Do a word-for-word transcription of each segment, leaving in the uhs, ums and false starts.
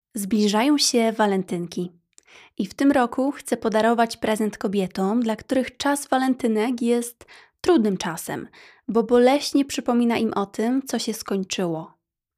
Zbliżają się walentynki i w tym roku chcę podarować prezent kobietom, dla których czas walentynek jest trudnym czasem, bo boleśnie przypomina im o tym, co się skończyło.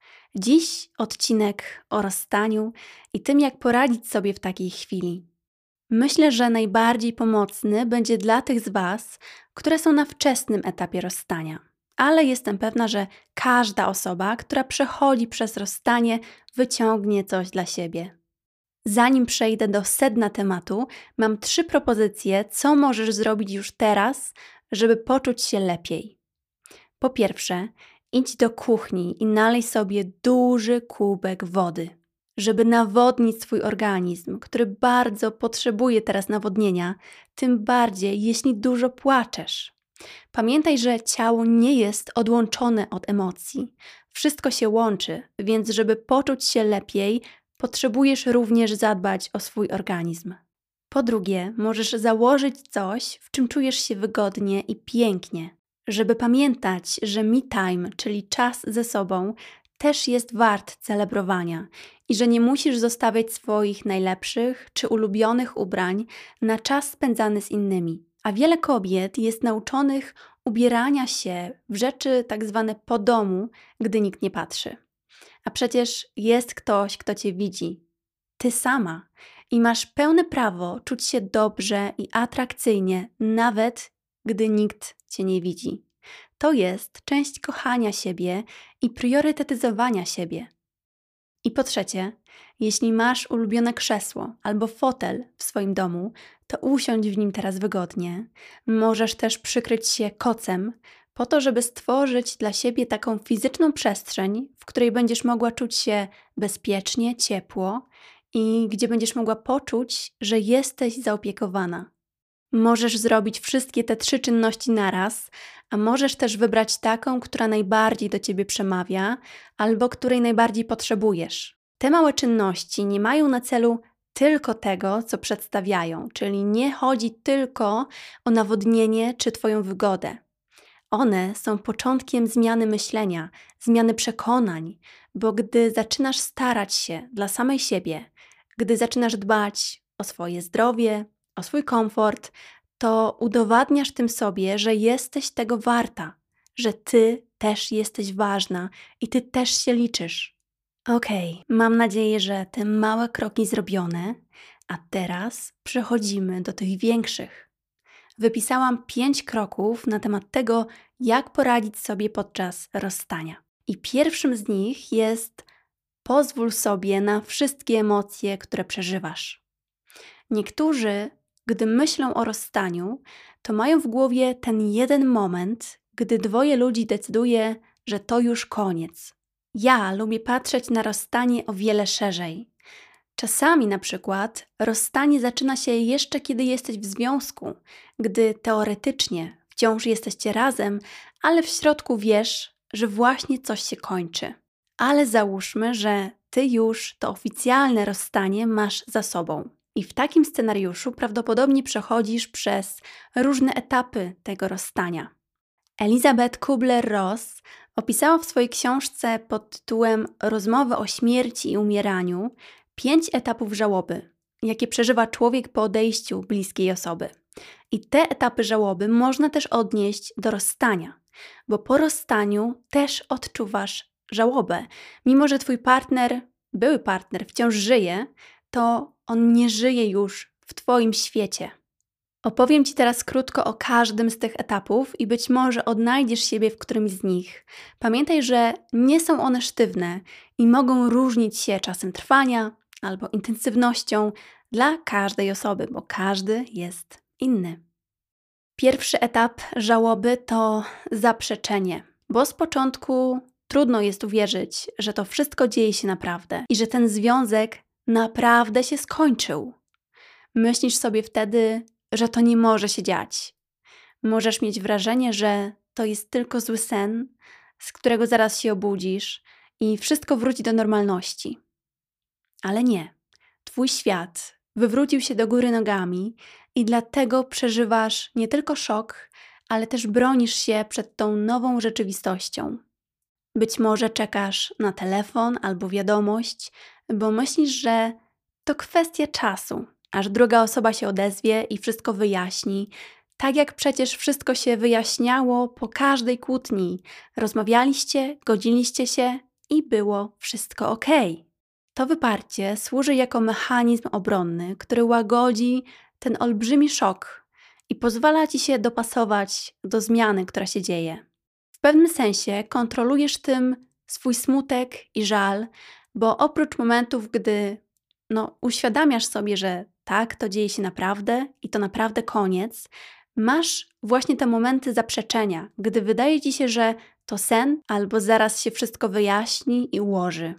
Dziś odcinek o rozstaniu i tym, jak poradzić sobie w takiej chwili. Myślę, że najbardziej pomocny będzie dla tych z Was, które są na wczesnym etapie rozstania. Ale jestem pewna, że każda osoba, która przechodzi przez rozstanie, wyciągnie coś dla siebie. Zanim przejdę do sedna tematu, mam trzy propozycje, co możesz zrobić już teraz, żeby poczuć się lepiej. Po pierwsze, idź do kuchni i nalej sobie duży kubek wody, żeby nawodnić swój organizm, który bardzo potrzebuje teraz nawodnienia, tym bardziej jeśli dużo płaczesz. Pamiętaj, że ciało nie jest odłączone od emocji. Wszystko się łączy, więc żeby poczuć się lepiej, potrzebujesz również zadbać o swój organizm. Po drugie, możesz założyć coś, w czym czujesz się wygodnie i pięknie, żeby pamiętać, że me time, czyli czas ze sobą, też jest wart celebrowania i że nie musisz zostawiać swoich najlepszych czy ulubionych ubrań na czas spędzany z innymi. A wiele kobiet jest nauczonych ubierania się w rzeczy tak zwane po domu, gdy nikt nie patrzy. A przecież jest ktoś, kto Cię widzi. Ty sama. I masz pełne prawo czuć się dobrze i atrakcyjnie, nawet gdy nikt Cię nie widzi. To jest część kochania siebie i priorytetyzowania siebie. I po trzecie, jeśli masz ulubione krzesło albo fotel w swoim domu, to usiądź w nim teraz wygodnie. Możesz też przykryć się kocem, po to, żeby stworzyć dla siebie taką fizyczną przestrzeń, w której będziesz mogła czuć się bezpiecznie, ciepło i gdzie będziesz mogła poczuć, że jesteś zaopiekowana. Możesz zrobić wszystkie te trzy czynności naraz, a możesz też wybrać taką, która najbardziej do Ciebie przemawia albo której najbardziej potrzebujesz. Te małe czynności nie mają na celu tylko tego, co przedstawiają, czyli nie chodzi tylko o nawodnienie czy Twoją wygodę. One są początkiem zmiany myślenia, zmiany przekonań, bo gdy zaczynasz starać się dla samej siebie, gdy zaczynasz dbać o swoje zdrowie, o swój komfort, to udowadniasz tym sobie, że jesteś tego warta, że Ty też jesteś ważna i Ty też się liczysz. Okej, mam nadzieję, że te małe kroki zrobione, a teraz przechodzimy do tych większych. Wypisałam pięć kroków na temat tego, jak poradzić sobie podczas rozstania. I pierwszym z nich jest: pozwól sobie na wszystkie emocje, które przeżywasz. Niektórzy, gdy myślą o rozstaniu, to mają w głowie ten jeden moment, gdy dwoje ludzi decyduje, że to już koniec. Ja lubię patrzeć na rozstanie o wiele szerzej. Czasami na przykład rozstanie zaczyna się jeszcze kiedy jesteś w związku, gdy teoretycznie wciąż jesteście razem, ale w środku wiesz, że właśnie coś się kończy. Ale załóżmy, że Ty już to oficjalne rozstanie masz za sobą. I w takim scenariuszu prawdopodobnie przechodzisz przez różne etapy tego rozstania. Elizabeth Kubler-Ross opisała w swojej książce pod tytułem Rozmowy o śmierci i umieraniu pięć etapów żałoby, jakie przeżywa człowiek po odejściu bliskiej osoby. I te etapy żałoby można też odnieść do rozstania, bo po rozstaniu też odczuwasz żałobę. Mimo że Twój partner, były partner wciąż żyje, to on nie żyje już w Twoim świecie. Opowiem Ci teraz krótko o każdym z tych etapów i być może odnajdziesz siebie w którymś z nich. Pamiętaj, że nie są one sztywne i mogą różnić się czasem trwania albo intensywnością dla każdej osoby, bo każdy jest inny. Pierwszy etap żałoby to zaprzeczenie, bo z początku trudno jest uwierzyć, że to wszystko dzieje się naprawdę i że ten związek naprawdę się skończył. Myślisz sobie wtedy, że to nie może się dziać. Możesz mieć wrażenie, że to jest tylko zły sen, z którego zaraz się obudzisz i wszystko wróci do normalności. Ale nie. Twój świat wywrócił się do góry nogami i dlatego przeżywasz nie tylko szok, ale też bronisz się przed tą nową rzeczywistością. Być może czekasz na telefon albo wiadomość, bo myślisz, że to kwestia czasu, aż druga osoba się odezwie i wszystko wyjaśni. Tak jak przecież wszystko się wyjaśniało po każdej kłótni. Rozmawialiście, godziliście się i było wszystko ok. To wyparcie służy jako mechanizm obronny, który łagodzi ten olbrzymi szok i pozwala ci się dopasować do zmiany, która się dzieje. W pewnym sensie kontrolujesz tym swój smutek i żal, bo oprócz momentów, gdy no, uświadamiasz sobie, że tak, to dzieje się naprawdę i to naprawdę koniec, masz właśnie te momenty zaprzeczenia, gdy wydaje ci się, że to sen albo zaraz się wszystko wyjaśni i ułoży.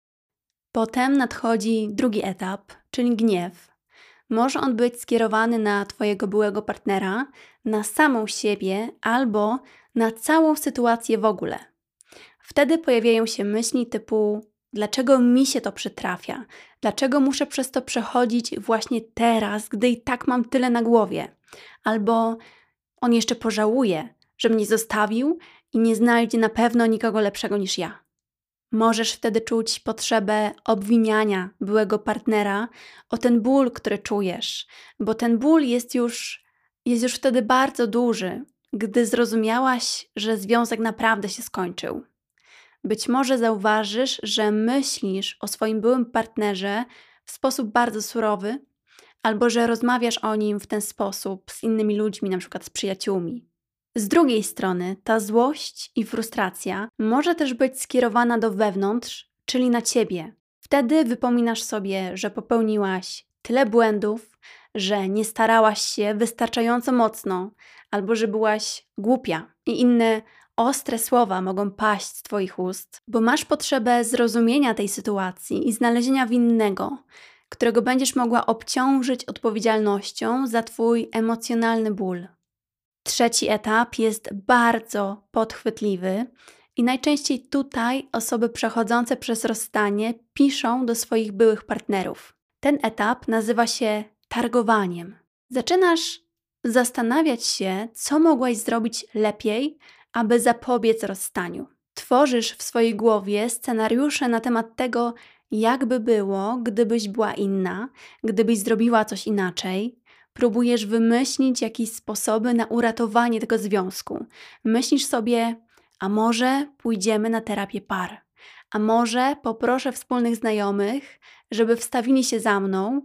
Potem nadchodzi drugi etap, czyli gniew. Może on być skierowany na twojego byłego partnera, na samą siebie albo na całą sytuację w ogóle. Wtedy pojawiają się myśli typu: dlaczego mi się to przytrafia? Dlaczego muszę przez to przechodzić właśnie teraz, gdy i tak mam tyle na głowie? Albo on jeszcze pożałuje, że mnie zostawił i nie znajdzie na pewno nikogo lepszego niż ja. Możesz wtedy czuć potrzebę obwiniania byłego partnera o ten ból, który czujesz, bo ten ból jest już, jest już wtedy bardzo duży, gdy zrozumiałaś, że związek naprawdę się skończył. Być może zauważysz, że myślisz o swoim byłym partnerze w sposób bardzo surowy, albo że rozmawiasz o nim w ten sposób z innymi ludźmi, na przykład z przyjaciółmi. Z drugiej strony ta złość i frustracja może też być skierowana do wewnątrz, czyli na ciebie. Wtedy wypominasz sobie, że popełniłaś tyle błędów, że nie starałaś się wystarczająco mocno, albo że byłaś głupia i inne ostre słowa mogą paść z twoich ust, bo masz potrzebę zrozumienia tej sytuacji i znalezienia winnego, którego będziesz mogła obciążyć odpowiedzialnością za twój emocjonalny ból. Trzeci etap jest bardzo podchwytliwy i najczęściej tutaj osoby przechodzące przez rozstanie piszą do swoich byłych partnerów. Ten etap nazywa się targowaniem. Zaczynasz zastanawiać się, co mogłaś zrobić lepiej, aby zapobiec rozstaniu. Tworzysz w swojej głowie scenariusze na temat tego, jakby było, gdybyś była inna, gdybyś zrobiła coś inaczej. Próbujesz wymyślić jakieś sposoby na uratowanie tego związku. Myślisz sobie: a może pójdziemy na terapię par? A może poproszę wspólnych znajomych, żeby wstawili się za mną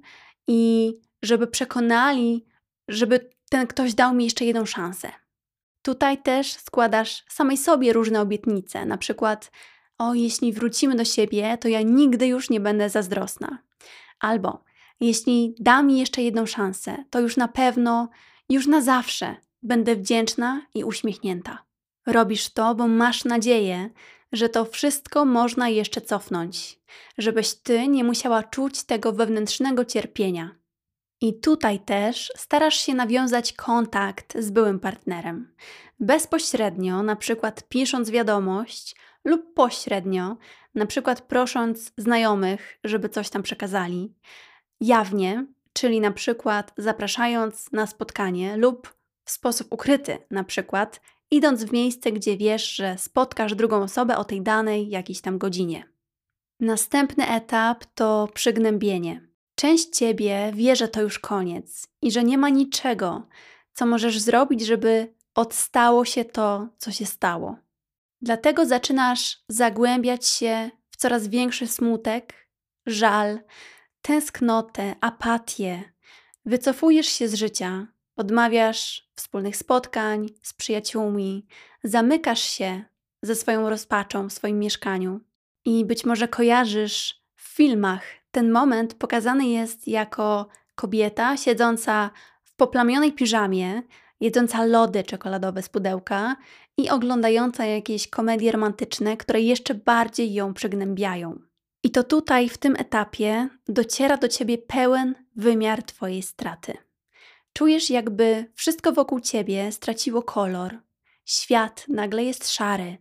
i żeby przekonali, żeby ten ktoś dał mi jeszcze jedną szansę. Tutaj też składasz samej sobie różne obietnice, na przykład: o, jeśli wrócimy do siebie, to ja nigdy już nie będę zazdrosna. Albo: jeśli da mi jeszcze jedną szansę, to już na pewno, już na zawsze będę wdzięczna i uśmiechnięta. Robisz to, bo masz nadzieję, że to wszystko można jeszcze cofnąć, żebyś ty nie musiała czuć tego wewnętrznego cierpienia. I tutaj też starasz się nawiązać kontakt z byłym partnerem. Bezpośrednio, na przykład pisząc wiadomość, lub pośrednio, na przykład prosząc znajomych, żeby coś tam przekazali. Jawnie, czyli na przykład zapraszając na spotkanie lub w sposób ukryty, na przykład idąc w miejsce, gdzie wiesz, że spotkasz drugą osobę o tej danej jakiejś tam godzinie. Następny etap to przygnębienie. Część ciebie wie, że to już koniec i że nie ma niczego, co możesz zrobić, żeby odstało się to, co się stało. Dlatego zaczynasz zagłębiać się w coraz większy smutek, żal, tęsknotę, apatię. Wycofujesz się z życia, odmawiasz wspólnych spotkań z przyjaciółmi, zamykasz się ze swoją rozpaczą w swoim mieszkaniu. I być może kojarzysz w filmach, ten moment pokazany jest jako kobieta siedząca w poplamionej piżamie, jedząca lody czekoladowe z pudełka i oglądająca jakieś komedie romantyczne, które jeszcze bardziej ją przygnębiają. I to tutaj, w tym etapie, dociera do ciebie pełen wymiar twojej straty. Czujesz, jakby wszystko wokół ciebie straciło kolor. Świat nagle jest szary,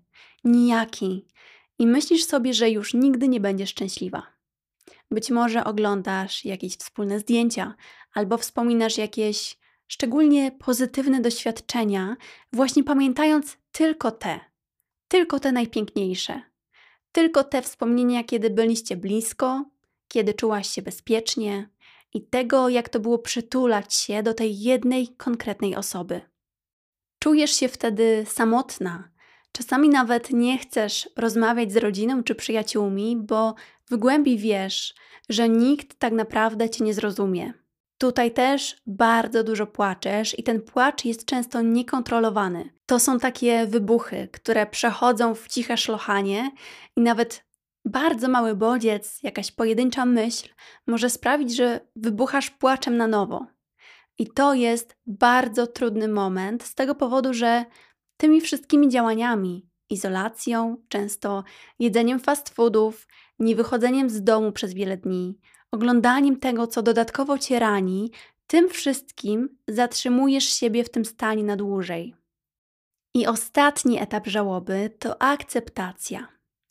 nijaki i myślisz sobie, że już nigdy nie będziesz szczęśliwa. Być może oglądasz jakieś wspólne zdjęcia albo wspominasz jakieś szczególnie pozytywne doświadczenia, właśnie pamiętając tylko te. tylko te najpiękniejsze. Tylko te wspomnienia, kiedy byliście blisko, kiedy czułaś się bezpiecznie i tego, jak to było przytulać się do tej jednej konkretnej osoby. Czujesz się wtedy samotna. Czasami nawet nie chcesz rozmawiać z rodziną czy przyjaciółmi, bo w głębi wiesz, że nikt tak naprawdę cię nie zrozumie. Tutaj też bardzo dużo płaczesz i ten płacz jest często niekontrolowany. To są takie wybuchy, które przechodzą w ciche szlochanie i nawet bardzo mały bodziec, jakaś pojedyncza myśl może sprawić, że wybuchasz płaczem na nowo. I to jest bardzo trudny moment z tego powodu, że tymi wszystkimi działaniami, izolacją, często jedzeniem fast foodów, niewychodzeniem z domu przez wiele dni, oglądaniem tego, co dodatkowo cię rani, tym wszystkim zatrzymujesz siebie w tym stanie na dłużej. I ostatni etap żałoby to akceptacja.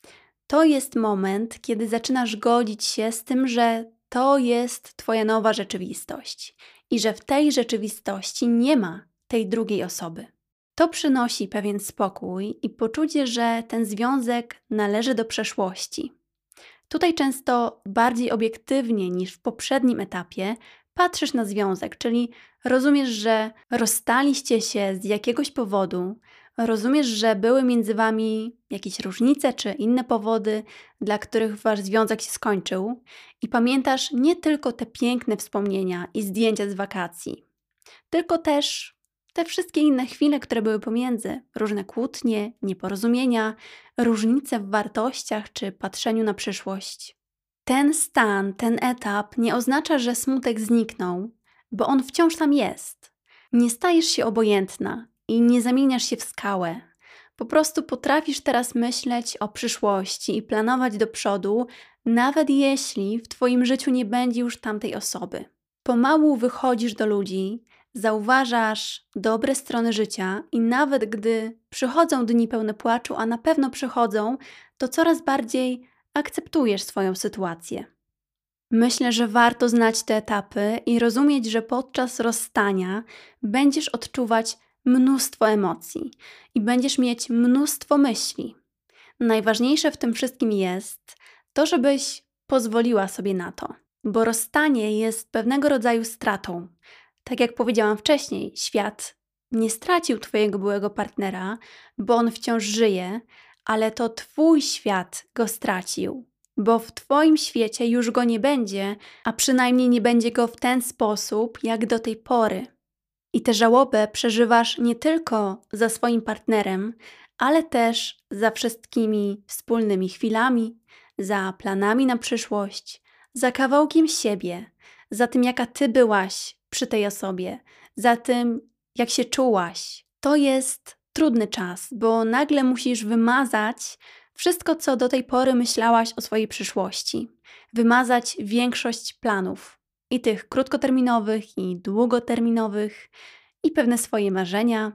To jest moment, kiedy zaczynasz godzić się z tym, że to jest twoja nowa rzeczywistość i że w tej rzeczywistości nie ma tej drugiej osoby. To przynosi pewien spokój i poczucie, że ten związek należy do przeszłości. Tutaj często bardziej obiektywnie niż w poprzednim etapie patrzysz na związek, czyli rozumiesz, że rozstaliście się z jakiegoś powodu, rozumiesz, że były między wami jakieś różnice czy inne powody, dla których wasz związek się skończył i pamiętasz nie tylko te piękne wspomnienia i zdjęcia z wakacji, tylko też te wszystkie inne chwile, które były pomiędzy, różne kłótnie, nieporozumienia, różnice w wartościach czy patrzeniu na przyszłość. Ten stan, ten etap nie oznacza, że smutek zniknął, bo on wciąż tam jest. Nie stajesz się obojętna i nie zamieniasz się w skałę. Po prostu potrafisz teraz myśleć o przyszłości i planować do przodu, nawet jeśli w twoim życiu nie będzie już tamtej osoby. Pomału wychodzisz do ludzi, zauważasz dobre strony życia i nawet gdy przychodzą dni pełne płaczu, a na pewno przychodzą, to coraz bardziej akceptujesz swoją sytuację. Myślę, że warto znać te etapy i rozumieć, że podczas rozstania będziesz odczuwać mnóstwo emocji i będziesz mieć mnóstwo myśli. Najważniejsze w tym wszystkim jest to, żebyś pozwoliła sobie na to, bo rozstanie jest pewnego rodzaju stratą. Tak jak powiedziałam wcześniej, świat nie stracił twojego byłego partnera, bo on wciąż żyje, ale to twój świat go stracił, bo w twoim świecie już go nie będzie, a przynajmniej nie będzie go w ten sposób, jak do tej pory. I tę żałobę przeżywasz nie tylko za swoim partnerem, ale też za wszystkimi wspólnymi chwilami, za planami na przyszłość, za kawałkiem siebie, za tym, jaka ty byłaś przy tej osobie, za tym, jak się czułaś. To jest trudny czas, bo nagle musisz wymazać wszystko, co do tej pory myślałaś o swojej przyszłości. Wymazać większość planów. I tych krótkoterminowych, i długoterminowych, i pewne swoje marzenia.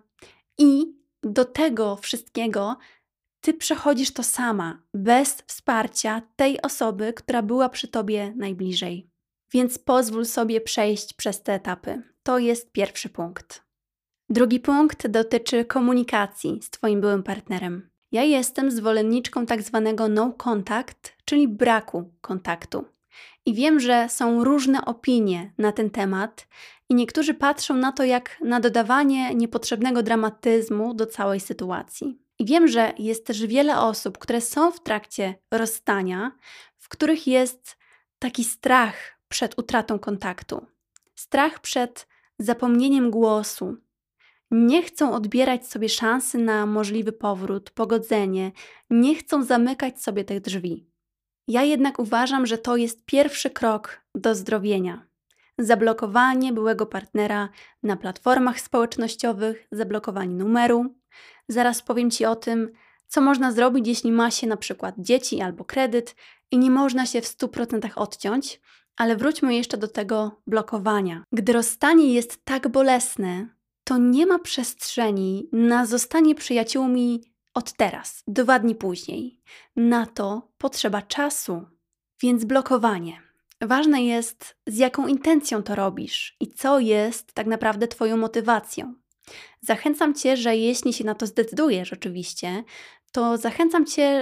I do tego wszystkiego ty przechodzisz to sama, bez wsparcia tej osoby, która była przy tobie najbliżej. Więc pozwól sobie przejść przez te etapy. To jest pierwszy punkt. Drugi punkt dotyczy komunikacji z twoim byłym partnerem. Ja jestem zwolenniczką tak zwanego no contact, czyli braku kontaktu. I wiem, że są różne opinie na ten temat i niektórzy patrzą na to jak na dodawanie niepotrzebnego dramatyzmu do całej sytuacji. I wiem, że jest też wiele osób, które są w trakcie rozstania, w których jest taki strach przed utratą kontaktu. Strach przed zapomnieniem głosu. Nie chcą odbierać sobie szansy na możliwy powrót, pogodzenie. Nie chcą zamykać sobie tych drzwi. Ja jednak uważam, że to jest pierwszy krok do zdrowienia. Zablokowanie byłego partnera na platformach społecznościowych, zablokowanie numeru. Zaraz powiem Ci o tym, co można zrobić, jeśli ma się na przykład dzieci albo kredyt i nie można się w stu procentach odciąć, ale wróćmy jeszcze do tego blokowania. Gdy rozstanie jest tak bolesne, to nie ma przestrzeni na zostanie przyjaciółmi od teraz, dwa dni później. Na to potrzeba czasu. Więc blokowanie. Ważne jest, z jaką intencją to robisz i co jest tak naprawdę Twoją motywacją. Zachęcam Cię, że jeśli się na to zdecydujesz oczywiście, to zachęcam Cię,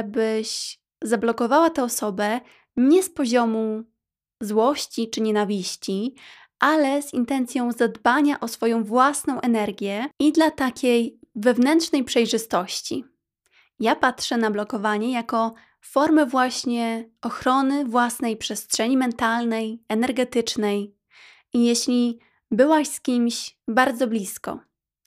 żebyś zablokowała tę osobę nie z poziomu złości czy nienawiści, ale z intencją zadbania o swoją własną energię i dla takiej wewnętrznej przejrzystości. Ja patrzę na blokowanie jako formę właśnie ochrony własnej przestrzeni mentalnej, energetycznej. I jeśli byłaś z kimś bardzo blisko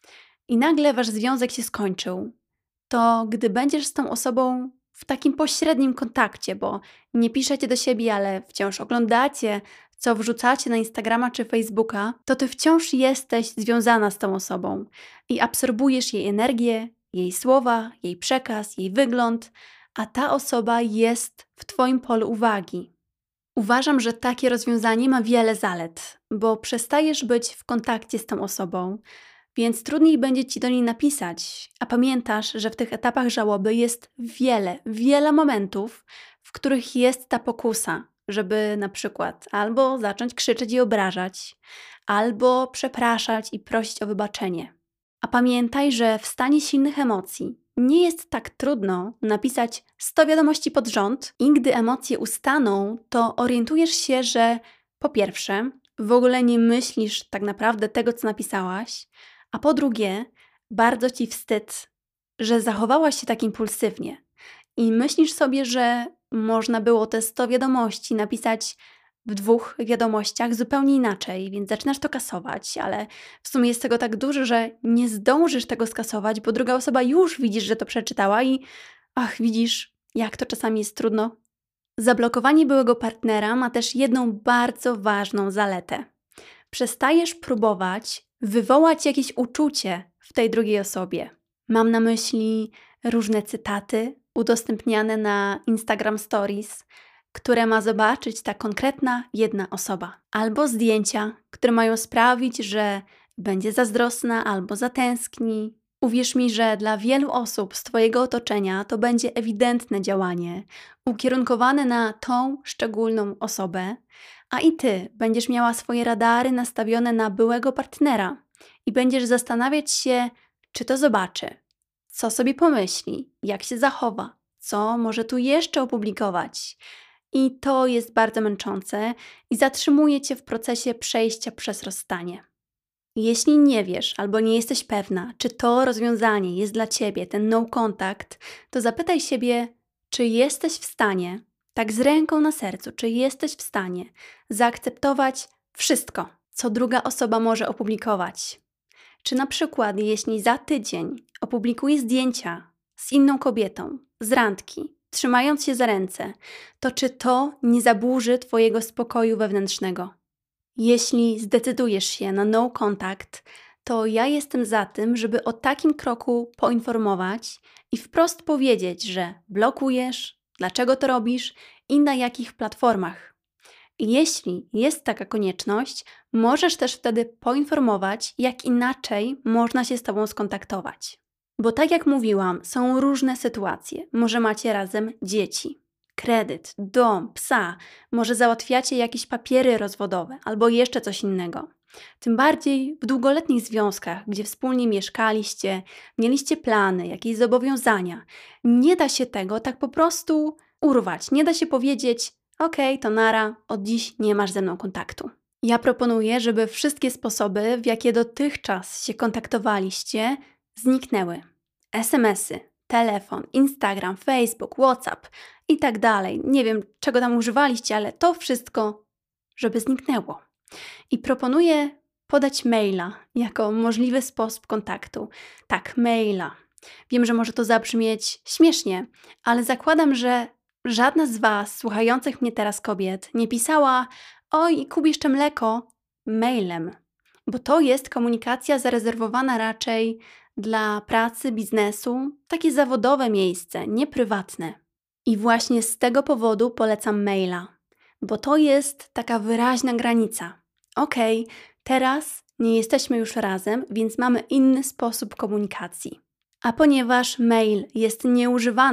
i nagle wasz związek się skończył, to gdy będziesz z tą osobą w takim pośrednim kontakcie, bo nie piszecie do siebie, ale wciąż oglądacie, co wrzucacie na Instagrama czy Facebooka, to ty wciąż jesteś związana z tą osobą i absorbujesz jej energię, jej słowa, jej przekaz, jej wygląd, a ta osoba jest w twoim polu uwagi. Uważam, że takie rozwiązanie ma wiele zalet, bo przestajesz być w kontakcie z tą osobą, więc trudniej będzie ci do niej napisać, a pamiętasz, że w tych etapach żałoby jest wiele, wiele momentów, w których jest ta pokusa, żeby na przykład albo zacząć krzyczeć i obrażać, albo przepraszać i prosić o wybaczenie. A pamiętaj, że w stanie silnych emocji nie jest tak trudno napisać sto wiadomości pod rząd i gdy emocje ustaną, to orientujesz się, że po pierwsze, w ogóle nie myślisz tak naprawdę tego, co napisałaś, a po drugie, bardzo ci wstyd, że zachowałaś się tak impulsywnie i myślisz sobie, że można było te sto wiadomości napisać w dwóch wiadomościach zupełnie inaczej, więc zaczynasz to kasować, ale w sumie jest tego tak dużo, że nie zdążysz tego skasować, bo druga osoba już widzisz, że to przeczytała i ach, widzisz, jak to czasami jest trudno. Zablokowanie byłego partnera ma też jedną bardzo ważną zaletę. Przestajesz próbować wywołać jakieś uczucie w tej drugiej osobie. Mam na myśli różne cytaty udostępniane na Instagram Stories, które ma zobaczyć ta konkretna jedna osoba. Albo zdjęcia, które mają sprawić, że będzie zazdrosna albo zatęskni. Uwierz mi, że dla wielu osób z Twojego otoczenia to będzie ewidentne działanie, ukierunkowane na tą szczególną osobę, a i Ty będziesz miała swoje radary nastawione na byłego partnera i będziesz zastanawiać się, czy to zobaczy, co sobie pomyśli, jak się zachowa, co może tu jeszcze opublikować. I to jest bardzo męczące i zatrzymuje Cię w procesie przejścia przez rozstanie. Jeśli nie wiesz albo nie jesteś pewna, czy to rozwiązanie jest dla Ciebie, ten no contact, to zapytaj siebie, czy jesteś w stanie, tak z ręką na sercu, czy jesteś w stanie zaakceptować wszystko, co druga osoba może opublikować. Czy na przykład, jeśli za tydzień opublikuje zdjęcia z inną kobietą, z randki, trzymając się za ręce, to czy to nie zaburzy Twojego spokoju wewnętrznego? Jeśli zdecydujesz się na no contact, to ja jestem za tym, żeby o takim kroku poinformować i wprost powiedzieć, że blokujesz, dlaczego to robisz i na jakich platformach. I jeśli jest taka konieczność, możesz też wtedy poinformować, jak inaczej można się z Tobą skontaktować. Bo tak jak mówiłam, są różne sytuacje. Może macie razem dzieci, kredyt, dom, psa, może załatwiacie jakieś papiery rozwodowe albo jeszcze coś innego. Tym bardziej w długoletnich związkach, gdzie wspólnie mieszkaliście, mieliście plany, jakieś zobowiązania. Nie da się tego tak po prostu urwać. Nie da się powiedzieć, okej, to nara, od dziś nie masz ze mną kontaktu. Ja proponuję, żeby wszystkie sposoby, w jakie dotychczas się kontaktowaliście, zniknęły. es em esy, telefon, Instagram, Facebook, WhatsApp i tak dalej. Nie wiem, czego tam używaliście, ale to wszystko, żeby zniknęło. I proponuję podać maila jako możliwy sposób kontaktu. Tak, maila. Wiem, że może to zabrzmieć śmiesznie, ale zakładam, że żadna z Was, słuchających mnie teraz kobiet, nie pisała oj, kup jeszcze mleko mailem, bo to jest komunikacja zarezerwowana raczej dla pracy, biznesu, takie zawodowe miejsce, nie prywatne. I właśnie z tego powodu polecam maila, bo to jest taka wyraźna granica. Okej, teraz nie jesteśmy już razem, więc mamy inny sposób komunikacji. A ponieważ mail jest nieużywany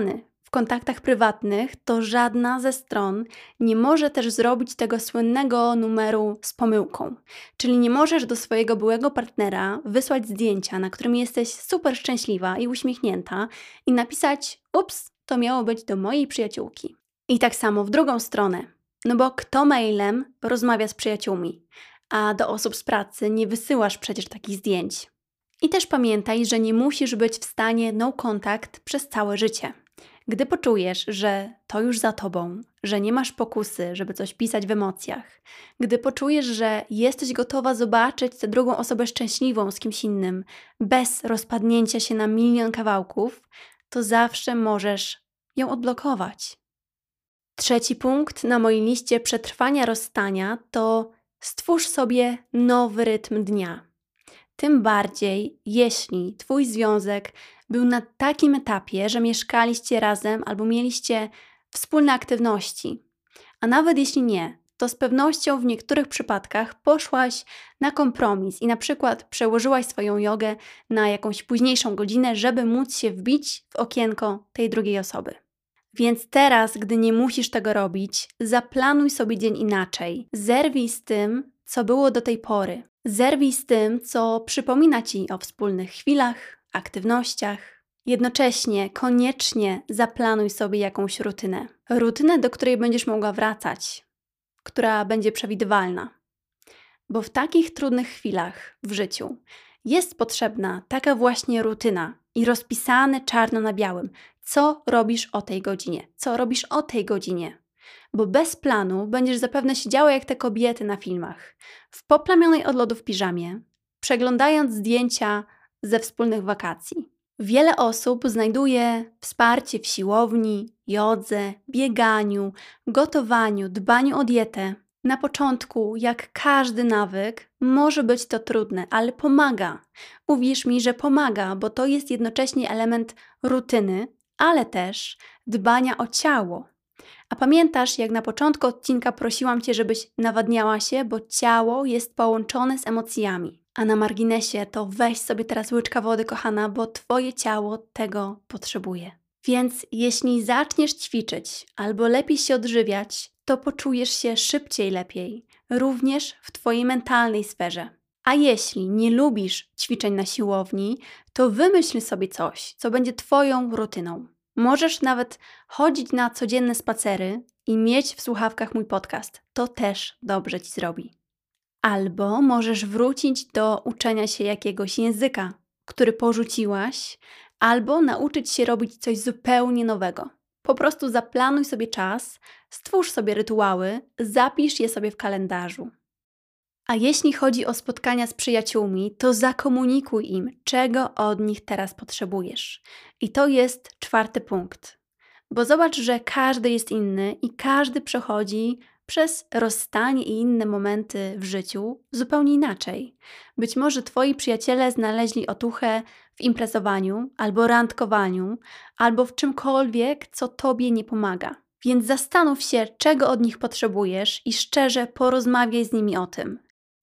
w kontaktach prywatnych, to żadna ze stron nie może też zrobić tego słynnego numeru z pomyłką. Czyli nie możesz do swojego byłego partnera wysłać zdjęcia, na którym jesteś super szczęśliwa i uśmiechnięta i napisać: ups, to miało być do mojej przyjaciółki. I tak samo w drugą stronę. No bo kto mailem rozmawia z przyjaciółmi, a do osób z pracy nie wysyłasz przecież takich zdjęć. I też pamiętaj, że nie musisz być w stanie no contact przez całe życie. Gdy poczujesz, że to już za tobą, że nie masz pokusy, żeby coś pisać w emocjach, gdy poczujesz, że jesteś gotowa zobaczyć tę drugą osobę szczęśliwą z kimś innym, bez rozpadnięcia się na milion kawałków, to zawsze możesz ją odblokować. Trzeci punkt na mojej liście przetrwania rozstania to stwórz sobie nowy rytm dnia. Tym bardziej, jeśli twój związek był na takim etapie, że mieszkaliście razem albo mieliście wspólne aktywności. A nawet jeśli nie, to z pewnością w niektórych przypadkach poszłaś na kompromis i na przykład przełożyłaś swoją jogę na jakąś późniejszą godzinę, żeby móc się wbić w okienko tej drugiej osoby. Więc teraz, gdy nie musisz tego robić, zaplanuj sobie dzień inaczej. Zerwij z tym, co było do tej pory. Zerwij z tym, co przypomina Ci o wspólnych chwilach, aktywnościach. Jednocześnie koniecznie zaplanuj sobie jakąś rutynę. Rutynę, do której będziesz mogła wracać, która będzie przewidywalna. Bo w takich trudnych chwilach w życiu jest potrzebna taka właśnie rutyna i rozpisane czarno na białym, co robisz o tej godzinie, co robisz o tej godzinie. Bo bez planu będziesz zapewne siedziała jak te kobiety na filmach, w poplamionej od lodów piżamie, przeglądając zdjęcia ze wspólnych wakacji. Wiele osób znajduje wsparcie w siłowni, jodze, bieganiu, gotowaniu, dbaniu o dietę. Na początku, jak każdy nawyk, może być to trudne, ale pomaga. Uwierz mi, że pomaga, bo to jest jednocześnie element rutyny, ale też dbania o ciało. A pamiętasz, jak na początku odcinka prosiłam Cię, żebyś nawadniała się, bo ciało jest połączone z emocjami. A na marginesie to weź sobie teraz łyczka wody, kochana, bo Twoje ciało tego potrzebuje. Więc jeśli zaczniesz ćwiczyć albo lepiej się odżywiać, to poczujesz się szybciej lepiej, również w Twojej mentalnej sferze. A jeśli nie lubisz ćwiczeń na siłowni, to wymyśl sobie coś, co będzie Twoją rutyną. Możesz nawet chodzić na codzienne spacery i mieć w słuchawkach mój podcast. To też dobrze Ci zrobi. Albo możesz wrócić do uczenia się jakiegoś języka, który porzuciłaś, albo nauczyć się robić coś zupełnie nowego. Po prostu zaplanuj sobie czas, stwórz sobie rytuały, zapisz je sobie w kalendarzu. A jeśli chodzi o spotkania z przyjaciółmi, to zakomunikuj im, czego od nich teraz potrzebujesz. I to jest czwarty punkt. Bo zobacz, że każdy jest inny i każdy przechodzi przez rozstanie i inne momenty w życiu zupełnie inaczej. Być może Twoi przyjaciele znaleźli otuchę w imprezowaniu, albo randkowaniu, albo w czymkolwiek, co Tobie nie pomaga. Więc zastanów się, czego od nich potrzebujesz i szczerze porozmawiaj z nimi o tym.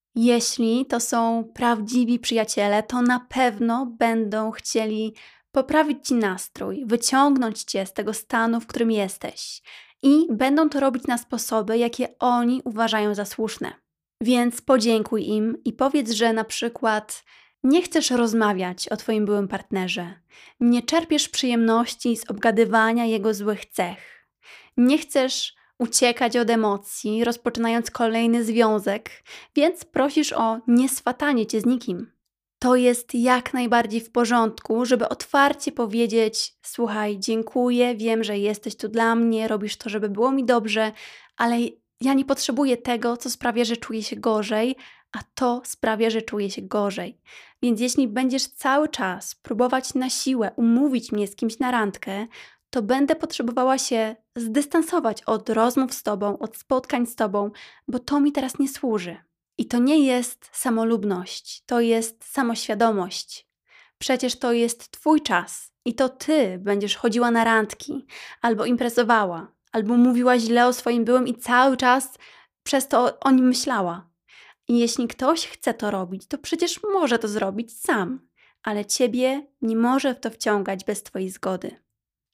Jeśli to są prawdziwi przyjaciele, to na pewno będą chcieli poprawić Ci nastrój, wyciągnąć Cię z tego stanu, w którym jesteś. I będą to robić na sposoby, jakie oni uważają za słuszne. Więc podziękuj im i powiedz, że na przykład nie chcesz rozmawiać o Twoim byłym partnerze, nie czerpiesz przyjemności z obgadywania jego złych cech, nie chcesz uciekać od emocji, rozpoczynając kolejny związek, więc prosisz o nieswatanie Cię z nikim. To jest jak najbardziej w porządku, żeby otwarcie powiedzieć: słuchaj, dziękuję, wiem, że jesteś tu dla mnie, robisz to, żeby było mi dobrze, ale ja nie potrzebuję tego, co sprawia, że czuję się gorzej, a to sprawia, że czuję się gorzej. Więc jeśli będziesz cały czas próbować na siłę umówić mnie z kimś na randkę, to będę potrzebowała się zdystansować od rozmów z Tobą, od spotkań z Tobą, bo to mi teraz nie służy. I to nie jest samolubność, to jest samoświadomość. Przecież to jest Twój czas i to Ty będziesz chodziła na randki, albo imprezowała, albo mówiła źle o swoim byłym i cały czas przez to o nim myślała. I jeśli ktoś chce to robić, to przecież może to zrobić sam, ale Ciebie nie może w to wciągać bez Twojej zgody.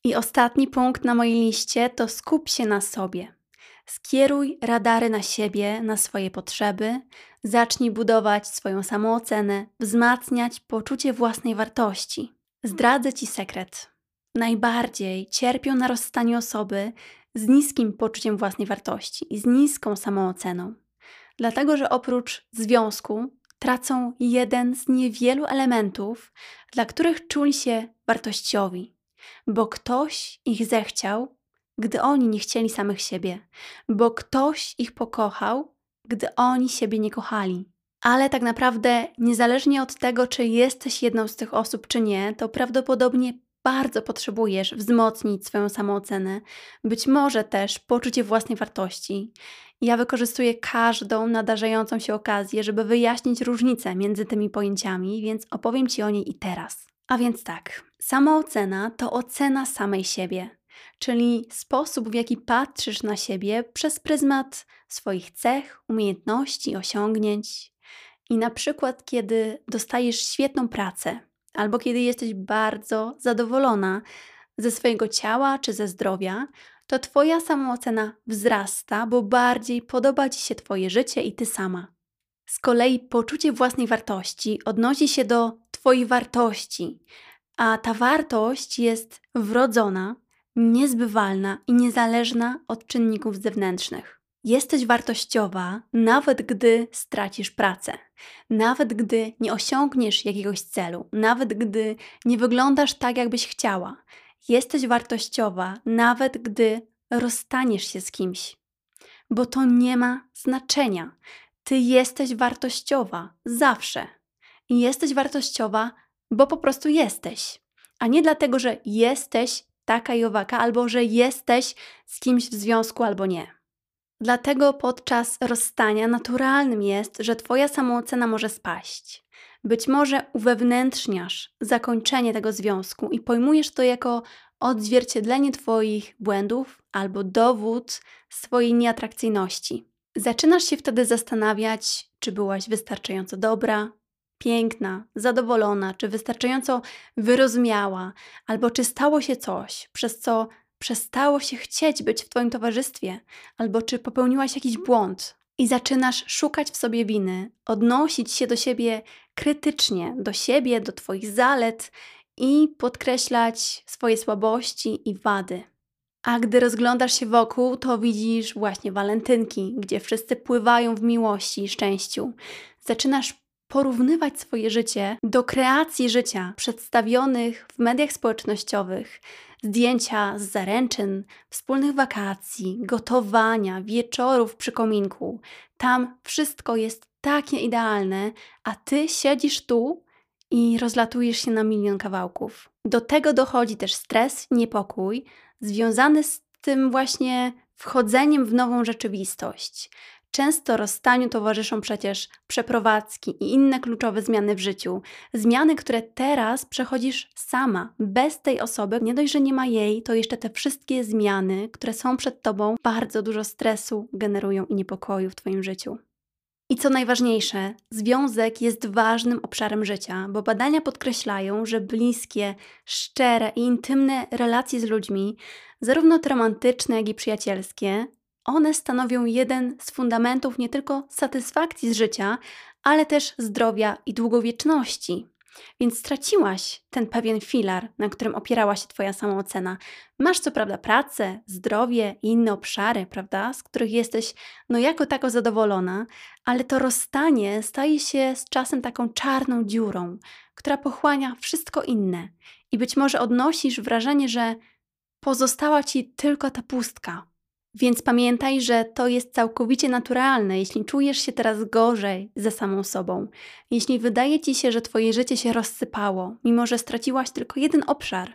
I ostatni punkt na mojej liście to skup się na sobie. Skieruj radary na siebie, na swoje potrzeby, zacznij budować swoją samoocenę, wzmacniać poczucie własnej wartości. Zdradzę Ci sekret. Najbardziej cierpią na rozstaniu osoby z niskim poczuciem własnej wartości i z niską samooceną. Dlatego, że oprócz związku tracą jeden z niewielu elementów, dla których czuli się wartościowi, bo ktoś ich zechciał, gdy oni nie chcieli samych siebie, bo ktoś ich pokochał, gdy oni siebie nie kochali. Ale tak naprawdę, niezależnie od tego, czy jesteś jedną z tych osób, czy nie, to prawdopodobnie bardzo potrzebujesz wzmocnić swoją samoocenę, być może też poczucie własnej wartości. Ja wykorzystuję każdą nadarzającą się okazję, żeby wyjaśnić różnicę między tymi pojęciami, więc opowiem Ci o niej i teraz. A więc tak, samoocena to ocena samej siebie, czyli sposób, w jaki patrzysz na siebie przez pryzmat swoich cech, umiejętności, osiągnięć. I na przykład, kiedy dostajesz świetną pracę, albo kiedy jesteś bardzo zadowolona ze swojego ciała czy ze zdrowia, to Twoja samoocena wzrasta, bo bardziej podoba Ci się Twoje życie i Ty sama. Z kolei poczucie własnej wartości odnosi się do Twojej wartości, a ta wartość jest wrodzona, niezbywalna i niezależna od czynników zewnętrznych. Jesteś wartościowa, nawet gdy stracisz pracę, nawet gdy nie osiągniesz jakiegoś celu, nawet gdy nie wyglądasz tak, jakbyś chciała. Jesteś wartościowa, nawet gdy rozstaniesz się z kimś, bo to nie ma znaczenia. Ty jesteś wartościowa zawsze i jesteś wartościowa, bo po prostu jesteś, a nie dlatego, że jesteś taka i owaka, albo że jesteś z kimś w związku albo nie. Dlatego podczas rozstania naturalnym jest, że Twoja samoocena może spaść. Być może uwewnętrzniasz zakończenie tego związku i pojmujesz to jako odzwierciedlenie Twoich błędów albo dowód swojej nieatrakcyjności. Zaczynasz się wtedy zastanawiać, czy byłaś wystarczająco dobra, piękna, zadowolona, czy wystarczająco wyrozumiała, albo czy stało się coś, przez co przestało się chcieć być w Twoim towarzystwie, albo czy popełniłaś jakiś błąd i zaczynasz szukać w sobie winy, odnosić się do siebie krytycznie, do siebie, do Twoich zalet i podkreślać swoje słabości i wady. A gdy rozglądasz się wokół, to widzisz właśnie walentynki, gdzie wszyscy pływają w miłości i szczęściu. Zaczynasz porównywać swoje życie do kreacji życia przedstawionych w mediach społecznościowych, zdjęcia z zaręczyn, wspólnych wakacji, gotowania, wieczorów przy kominku. Tam wszystko jest takie idealne, a Ty siedzisz tu i rozlatujesz się na milion kawałków. Do tego dochodzi też stres, niepokój, związany z tym właśnie wchodzeniem w nową rzeczywistość. Często rozstaniu towarzyszą przecież przeprowadzki i inne kluczowe zmiany w życiu. Zmiany, które teraz przechodzisz sama, bez tej osoby. Nie dość, że nie ma jej, to jeszcze te wszystkie zmiany, które są przed Tobą, bardzo dużo stresu generują i niepokoju w Twoim życiu. I co najważniejsze, związek jest ważnym obszarem życia, bo badania podkreślają, że bliskie, szczere i intymne relacje z ludźmi, zarówno te romantyczne, jak i przyjacielskie, one stanowią jeden z fundamentów nie tylko satysfakcji z życia, ale też zdrowia i długowieczności. Więc straciłaś ten pewien filar, na którym opierała się Twoja samoocena. Masz co prawda pracę, zdrowie i inne obszary, prawda, z których jesteś no jako tako zadowolona, ale to rozstanie staje się z czasem taką czarną dziurą, która pochłania wszystko inne. I być może odnosisz wrażenie, że pozostała Ci tylko ta pustka. Więc pamiętaj, że to jest całkowicie naturalne, jeśli czujesz się teraz gorzej ze samą sobą. Jeśli wydaje Ci się, że Twoje życie się rozsypało, mimo że straciłaś tylko jeden obszar,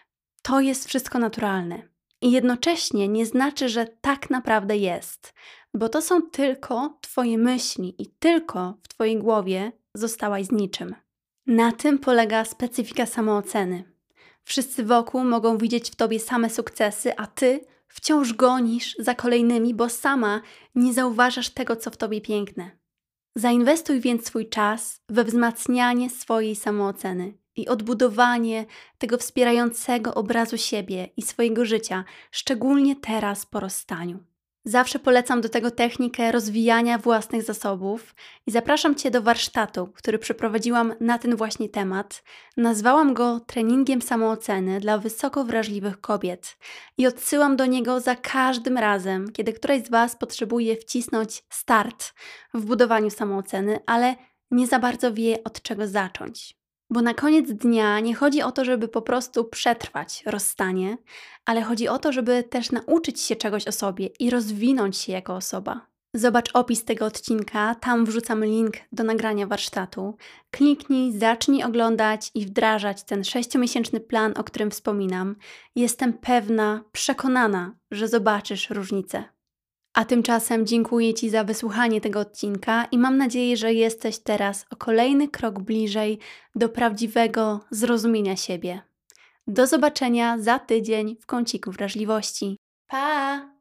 to jest wszystko naturalne. I jednocześnie nie znaczy, że tak naprawdę jest, bo to są tylko Twoje myśli i tylko w Twojej głowie zostałaś z niczym. Na tym polega specyfika samooceny. Wszyscy wokół mogą widzieć w Tobie same sukcesy, a Ty wciąż gonisz za kolejnymi, bo sama nie zauważasz tego, co w Tobie piękne. Zainwestuj więc swój czas we wzmacnianie swojej samooceny i odbudowanie tego wspierającego obrazu siebie i swojego życia, szczególnie teraz po rozstaniu. Zawsze polecam do tego technikę rozwijania własnych zasobów i zapraszam Cię do warsztatu, który przeprowadziłam na ten właśnie temat. Nazwałam go treningiem samooceny dla wysoko wrażliwych kobiet i odsyłam do niego za każdym razem, kiedy któraś z Was potrzebuje wcisnąć start w budowaniu samooceny, ale nie za bardzo wie, od czego zacząć. Bo na koniec dnia nie chodzi o to, żeby po prostu przetrwać rozstanie, ale chodzi o to, żeby też nauczyć się czegoś o sobie i rozwinąć się jako osoba. Zobacz opis tego odcinka, tam wrzucam link do nagrania warsztatu. Kliknij, zacznij oglądać i wdrażać ten sześciomiesięczny plan, o którym wspominam. Jestem pewna, przekonana, że zobaczysz różnicę. A tymczasem dziękuję Ci za wysłuchanie tego odcinka i mam nadzieję, że jesteś teraz o kolejny krok bliżej do prawdziwego zrozumienia siebie. Do zobaczenia za tydzień w kąciku wrażliwości. Pa!